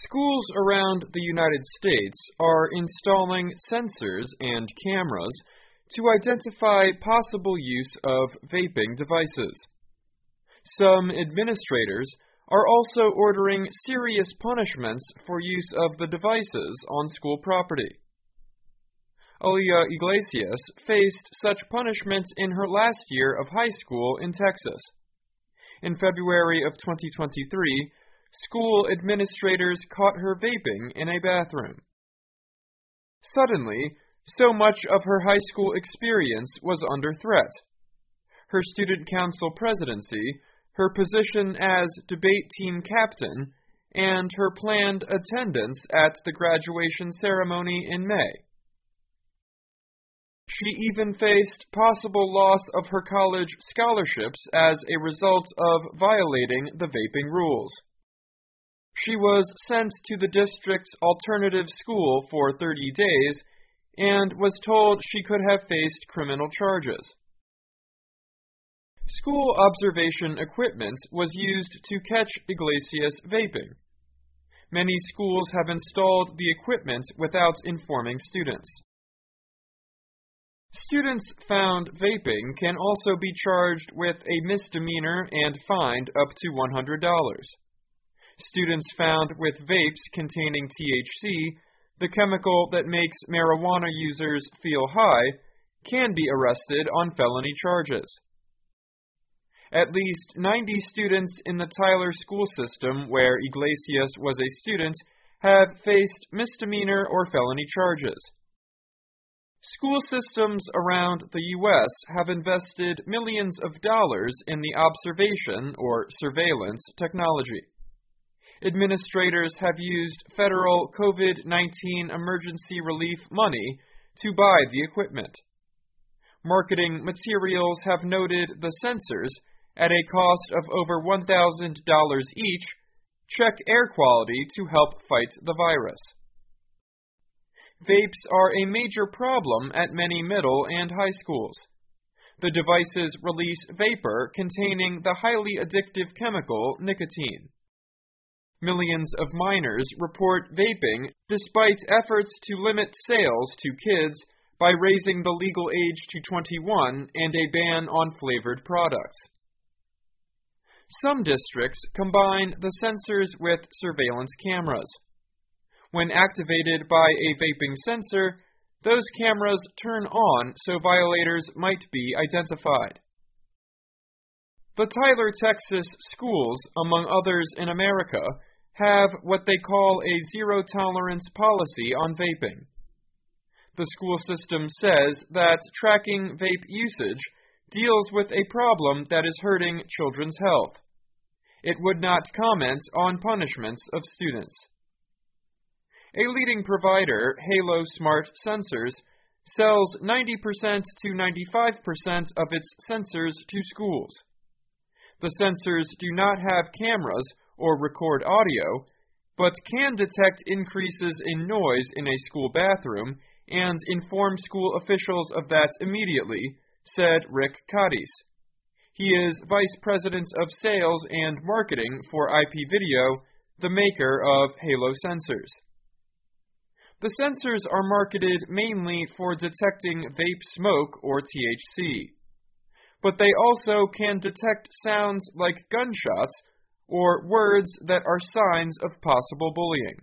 Schools around the United States are installing sensors and cameras to identify possible use of vaping devices. Some administrators are also ordering serious punishments for use of the devices on school property. Aaliyah Iglesias faced such punishment in her last year of high school in Texas. In February of 2023, school administrators caught her vaping in a bathroom. Suddenly, so much of her high school experience was under threat. Her student council presidency, her position as debate team captain, and her planned attendance at the graduation ceremony in May. She even faced possible loss of her college scholarships as a result of violating the vaping rules. She was sent to the district's alternative school for 30 days and was told she could have faced criminal charges. School observation equipment was used to catch Iglesias vaping. Many schools have installed the equipment without informing students. Students found vaping can also be charged with a misdemeanor and fined up to $100. Students found with vapes containing THC, the chemical that makes marijuana users feel high, can be arrested on felony charges. At least 90 students in the Tyler school system where Iglesias was a student have faced misdemeanor or felony charges. School systems around the U.S. have invested millions of dollars in the observation or surveillance technology. Administrators have used federal COVID-19 emergency relief money to buy the equipment. Marketing materials have noted the sensors, at a cost of over $1,000 each, check air quality to help fight the virus. Vapes are a major problem at many middle and high schools. The devices release vapor containing the highly addictive chemical nicotine. Millions of minors report vaping despite efforts to limit sales to kids by raising the legal age to 21 and a ban on flavored products. Some districts combine the sensors with surveillance cameras. When activated by a vaping sensor, those cameras turn on so violators might be identified. The Tyler, Texas schools, among others in America, have what they call a zero-tolerance policy on vaping. The school system says that tracking vape usage deals with a problem that is hurting children's health. It would not comment on punishments of students. A leading provider, Halo Smart Sensors, sells 90% to 95% of its sensors to schools. The sensors do not have cameras or record audio, but can detect increases in noise in a school bathroom and inform school officials of that immediately, said Rick Cadiz. He is Vice President of Sales and Marketing for IP Video, the maker of Halo Sensors. The sensors are marketed mainly for detecting vape smoke or THC, but they also can detect sounds like gunshots or words that are signs of possible bullying.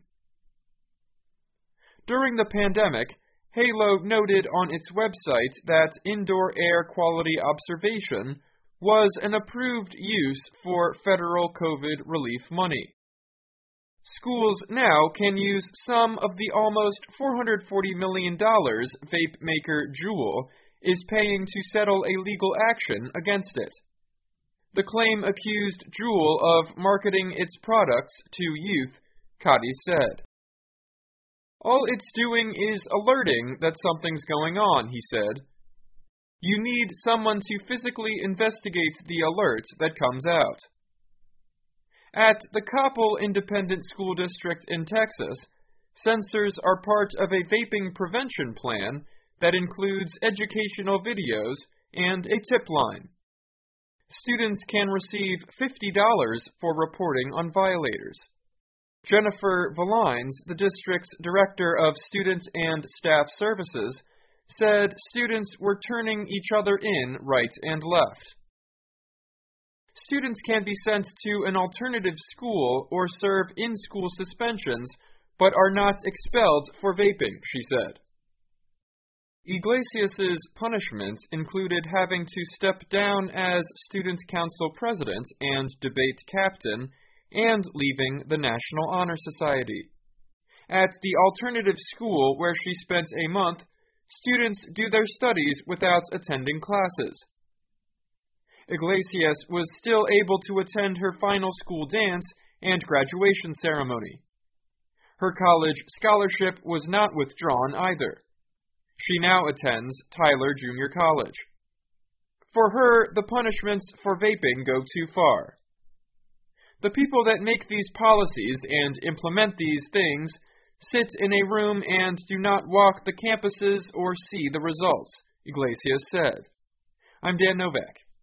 During the pandemic, Halo noted on its website that indoor air quality observation was an approved use for federal COVID relief money. Schools now can use some of the almost $440 million vape maker Juul is paying to settle a legal action against it. The claim accused Juul of marketing its products to youth, Cadiz said. All it's doing is alerting that something's going on, he said. You need someone to physically investigate the alert that comes out. At the Coppell Independent School District in Texas, sensors are part of a vaping prevention plan that includes educational videos and a tip line. Students can receive $50 for reporting on violators. Jennifer Valines, the district's Director of Student and Staff Services, said students were turning each other in right and left. Students can be sent to an alternative school or serve in-school suspensions, but are not expelled for vaping, she said. Iglesias's punishment included having to step down as Student Council president and debate captain, and leaving the National Honor Society. At the alternative school where she spent a month, students do their studies without attending classes. Iglesias was still able to attend her final school dance and graduation ceremony. Her college scholarship was not withdrawn either. She now attends Tyler Junior College. For her, the punishments for vaping go too far. The people that make these policies and implement these things sit in a room and do not walk the campuses or see the results, Iglesias said. I'm Dan Novak.